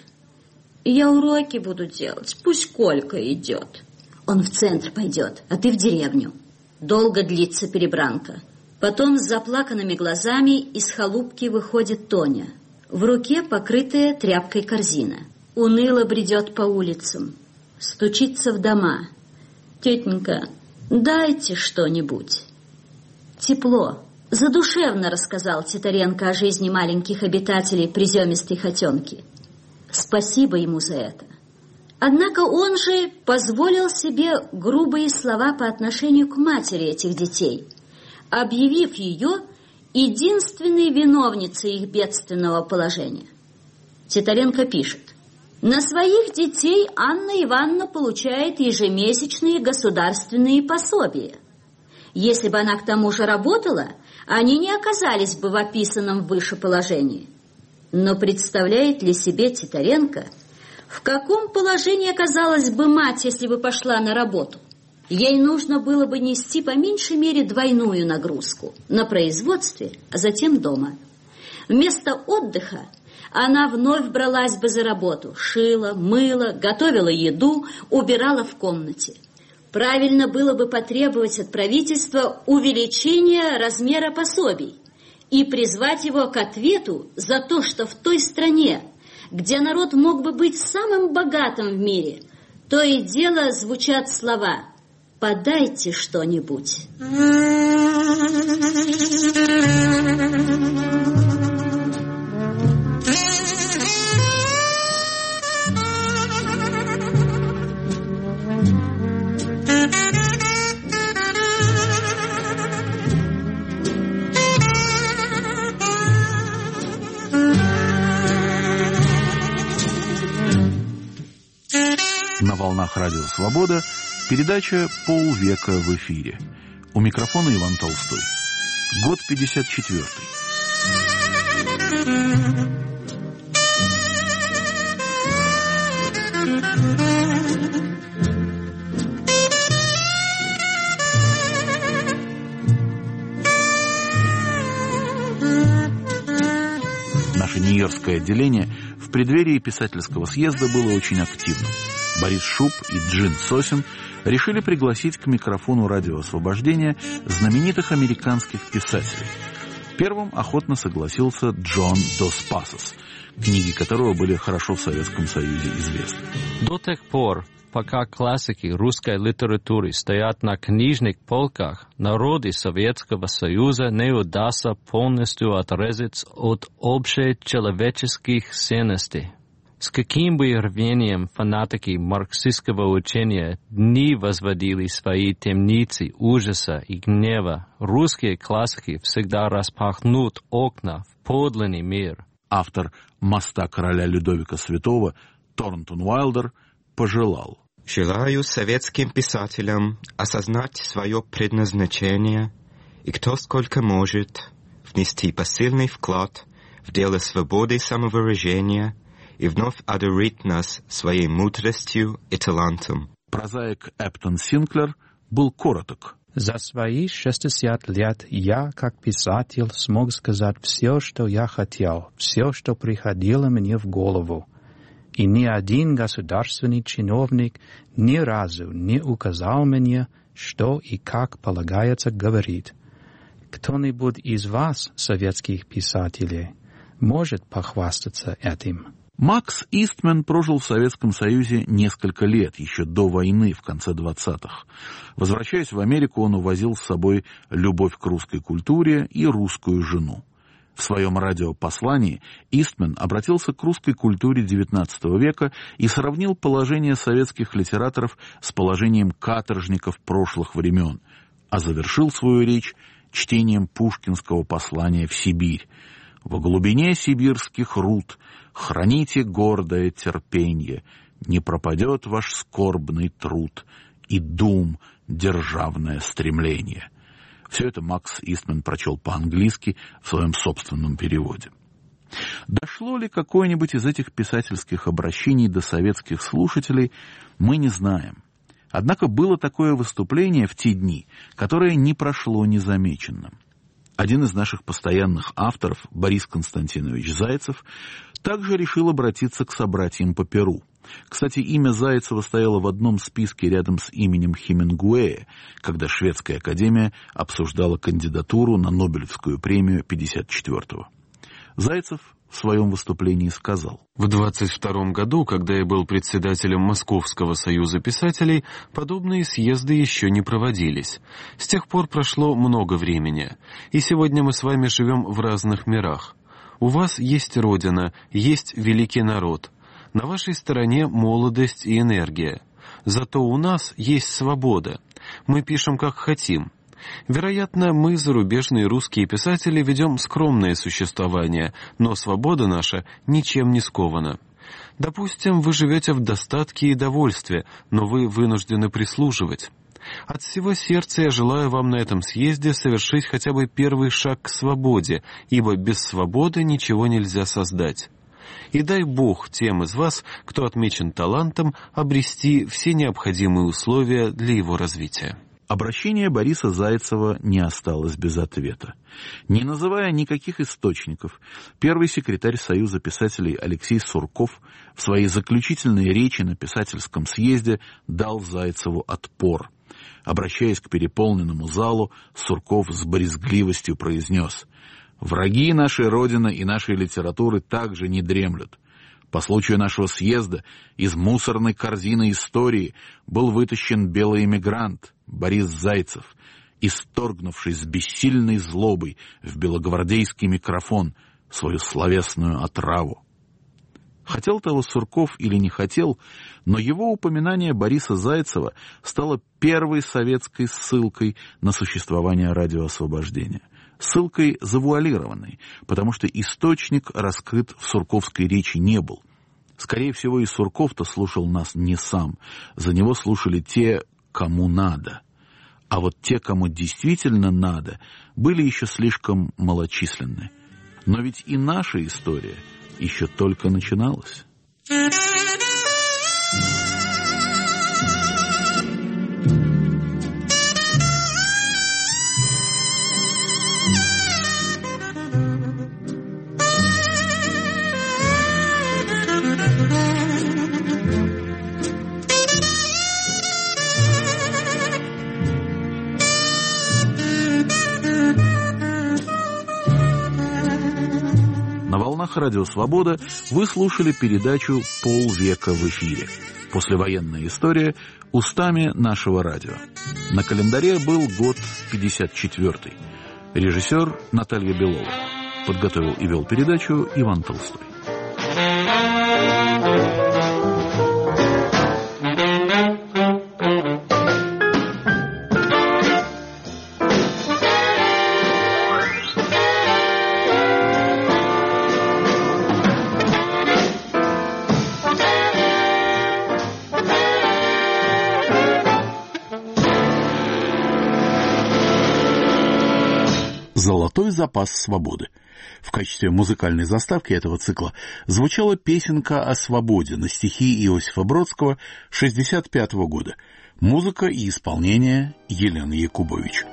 [SPEAKER 24] Я уроки буду делать, пусть Колька идет. Он в центр пойдет, а ты в деревню. Долго длится перебранка. Потом с заплаканными глазами из халупки выходит Тоня. В руке покрытая тряпкой корзина. Уныло бредет по улицам. Стучится в дома. Тетенька, дайте что-нибудь. Тепло. Задушевно рассказал Титаренко о жизни маленьких обитателей приземистой хотенки. Спасибо ему за это. Однако он же позволил себе грубые слова по отношению к матери этих детей, объявив ее единственной виновницей их бедственного положения. Титаренко пишет. На своих детей Анна Ивановна получает ежемесячные государственные пособия. Если бы она к тому же работала, они не оказались бы в описанном выше положении. Но представляет ли себе Титаренко, в каком положении оказалась бы мать, если бы пошла на работу? Ей нужно было бы нести по меньшей мере двойную нагрузку на производстве, а затем дома. Вместо отдыха она вновь бралась бы за работу, шила, мыла, готовила еду, убирала в комнате. Правильно было бы потребовать от правительства увеличения размера пособий и призвать его к ответу за то, что в той стране, где народ мог бы быть самым богатым в мире, то и дело звучат слова «подайте что-нибудь».
[SPEAKER 1] На волнах Радио Свобода передача «Полвека в эфире». У микрофона Иван Толстой. Год пятьдесят четвёртый. Наше нью-йоркское отделение в преддверии писательского съезда было очень активным. Борис Шуб и Джин Сосин решили пригласить к микрофону «Радио Освобождения» знаменитых американских писателей. Первым охотно согласился Джон Дос Пасос, книги которого были хорошо в Советском Союзе известны.
[SPEAKER 4] До тех пор, пока классики русской литературы стоят на книжных полках, народы Советского Союза не удастся полностью отрезать от общечеловеческих ценностей. С каким бы рвением фанатики марксистского учения не возводили свои темницы ужаса и гнева, русские классики всегда распахнут окна в подлинный мир.
[SPEAKER 1] Автор «Моста короля Людовика Святого» Торнтон Уайлдер пожелал:
[SPEAKER 5] «Желаю советским писателям осознать свое предназначение и кто сколько может внести посильный вклад в дело свободы самовыражения и вновь одарит нас своей мудростью и талантом.
[SPEAKER 1] Прозаик Эптон Синклер был короток.
[SPEAKER 6] За свои шестьдесят лет я, как писатель, смог сказать все, что я хотел, все, что приходило мне в голову. И ни один государственный чиновник ни разу не указал мне, что и как полагается говорить. Кто-нибудь из вас, советских писателей, может похвастаться этим?
[SPEAKER 1] Макс Истмен прожил в Советском Союзе несколько лет, еще до войны, в конце двадцатых. Возвращаясь в Америку, он увозил с собой любовь к русской культуре и русскую жену. В своем радиопослании Истмен обратился к русской культуре девятнадцатого века и сравнил положение советских литераторов с положением каторжников прошлых времен, а завершил свою речь чтением пушкинского послания в Сибирь. «Во глубине сибирских руд храните гордое терпенье, не пропадет ваш скорбный труд и дум державное стремление». Все это Макс Истмен прочел по-английски в своем собственном переводе. Дошло ли какое-нибудь из этих писательских обращений до советских слушателей, мы не знаем. Однако было такое выступление в те дни, которое не прошло незамеченным. Один из наших постоянных авторов, Борис Константинович Зайцев, также решил обратиться к собратьям по перу. Кстати, имя Зайцева стояло в одном списке рядом с именем Хемингуэя, когда Шведская академия обсуждала кандидатуру на Нобелевскую премию пятьдесят четвёртого. Зайцев в своем выступлении сказал:
[SPEAKER 7] «В двадцать втором году, когда я был председателем Московского союза писателей, подобные съезды еще не проводились. С тех пор прошло много времени, и сегодня мы с вами живем в разных мирах. У вас есть родина, есть великий народ. На вашей стороне молодость и энергия. Зато у нас есть свобода. Мы пишем, как хотим. Вероятно, мы, зарубежные русские писатели, ведем скромное существование, но свобода наша ничем не скована. Допустим, вы живете в достатке и довольстве, но вы вынуждены прислуживать. От всего сердца я желаю вам на этом съезде совершить хотя бы первый шаг к свободе, ибо без свободы ничего нельзя создать. И дай Бог тем из вас, кто отмечен талантом, обрести все необходимые условия для его развития».
[SPEAKER 1] Обращение Бориса Зайцева не осталось без ответа. Не называя никаких источников, первый секретарь Союза писателей Алексей Сурков в своей заключительной речи на писательском съезде дал Зайцеву отпор. Обращаясь к переполненному залу, Сурков с брезгливостью произнес: «Враги нашей Родины и нашей литературы также не дремлют. По случаю нашего съезда из мусорной корзины истории был вытащен белый эмигрант Борис Зайцев, исторгнувший с бессильной злобой в белогвардейский микрофон свою словесную отраву». Хотел того Сурков или не хотел, но его упоминание Бориса Зайцева стало первой советской ссылкой на существование радиоосвобождения. Ссылкой завуалированной, потому что источник раскрыт в сурковской речи не был. Скорее всего, и Сурков-то слушал нас не сам. За него слушали те, кому надо. А вот те, кому действительно надо, были еще слишком малочисленны. Но ведь и наша история еще только начиналась. Радио «Свобода» вы слушали передачу «Полвека в эфире». Послевоенная история устами нашего радио. На календаре был год пятьдесят четвёртый. Режиссер Наталья Белова. Подготовил и вел передачу Иван Толстой. Золотой «Золотой запас свободы». В качестве музыкальной заставки этого цикла звучала песенка о свободе на стихи Иосифа Бродского шестьдесят пятого года. Музыка и исполнение Елены Якубович.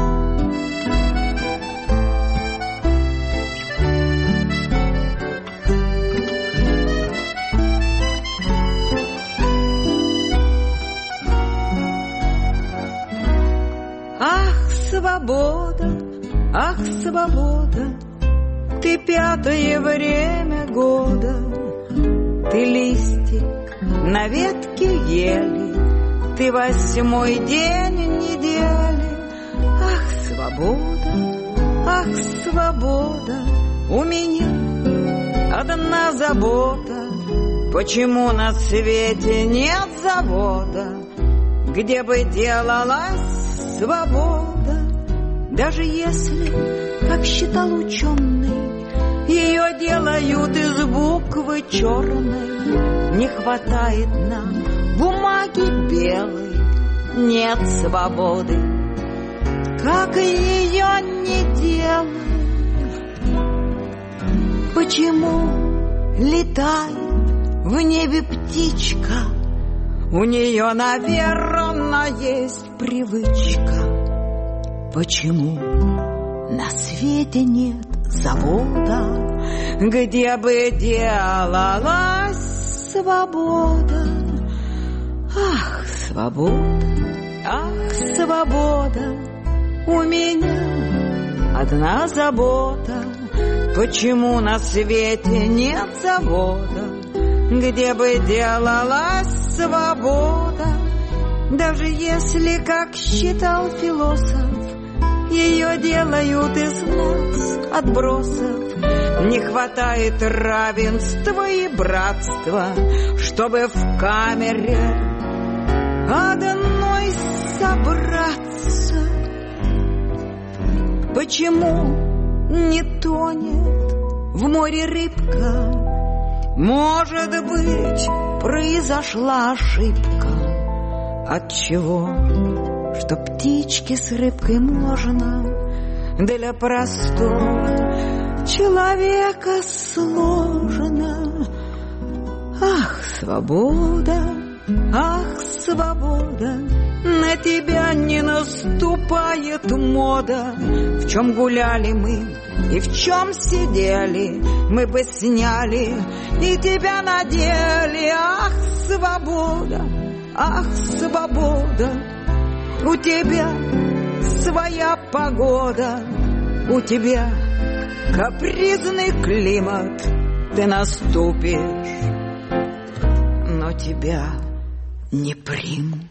[SPEAKER 8] Ах, свобода, ах, свобода, ты пятое время года, ты листик на ветке ели, ты восьмой день недели. Ах, свобода, ах, свобода, у меня одна забота, почему на свете нет завода, где бы делалась свобода, даже если, как считал ученый, ее делают из буквы черной. Не хватает нам бумаги белой, нет свободы, как ее не делай. Почему летает в небе птичка? У нее, наверное, есть привычка. Почему на свете нет завода, где бы делалась свобода? Ах, свобода, ах, свобода, у меня одна забота. Почему на свете нет завода, где бы делалась свобода? Даже если, как считал философ, ее делают из нас отбросов. Не хватает равенства и братства, чтобы в камере одной собраться. Почему не тонет в море рыбка? Может быть, произошла ошибка. Отчего? Что птичке с рыбкой можно, для простого человека сложно. Ах, свобода, ах, свобода, на тебя не наступает мода. В чем гуляли мы и в чем сидели, мы бы сняли и тебя надели. Ах, свобода, ах, свобода, у тебя своя погода, у тебя капризный климат, ты наступишь, но тебя не примут.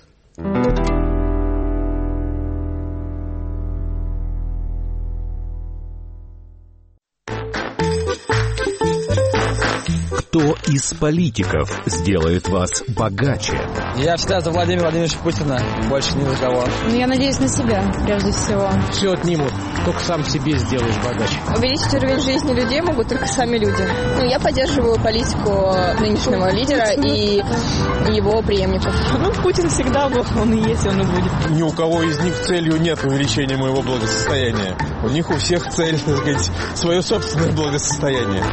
[SPEAKER 9] Кто из политиков сделает вас богаче?
[SPEAKER 10] Я всегда за Владимира Владимировича Путина, больше ни за кого.
[SPEAKER 12] Ну, я надеюсь на себя, прежде всего.
[SPEAKER 25] Все отнимут, только сам себе сделаешь богаче.
[SPEAKER 12] Увеличить уровень жизни людей могут только сами люди. Ну, я поддерживаю политику нынешнего лидера и его преемников.
[SPEAKER 25] Ну, Путин всегда был, он и есть, он и будет.
[SPEAKER 26] Ни у кого из них целью нет увеличения моего благосостояния. У них у всех цель, так сказать, свое собственное благосостояние.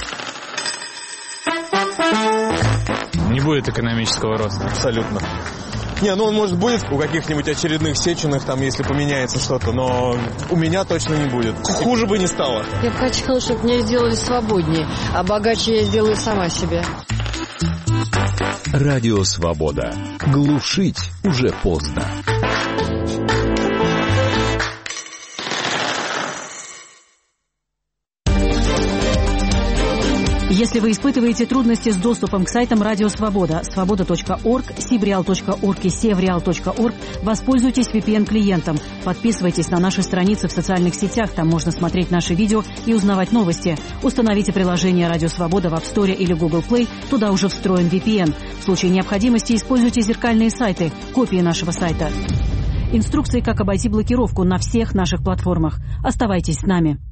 [SPEAKER 25] Не будет экономического роста.
[SPEAKER 26] Абсолютно. Не, ну он, может, будет у каких-нибудь очередных Сеченых, там, если поменяется что-то, но у меня точно не будет. Хуже бы не стало.
[SPEAKER 27] Я бы хотела, чтобы меня сделали свободнее, а богаче я сделаю сама себе.
[SPEAKER 9] Радио «Свобода». Глушить уже поздно.
[SPEAKER 28] Если вы испытываете трудности с доступом к сайтам Радио Свобода, свобода точка орг, сибреал точка орг и севреал точка орг, воспользуйтесь ви пи эн-клиентом. Подписывайтесь на наши страницы в социальных сетях, там можно смотреть наши видео и узнавать новости. Установите приложение Радио Свобода в App Store или Google Play, туда уже встроен ви пи эн. В случае необходимости используйте зеркальные сайты, копии нашего сайта. Инструкции, как обойти блокировку на всех наших платформах. Оставайтесь с нами.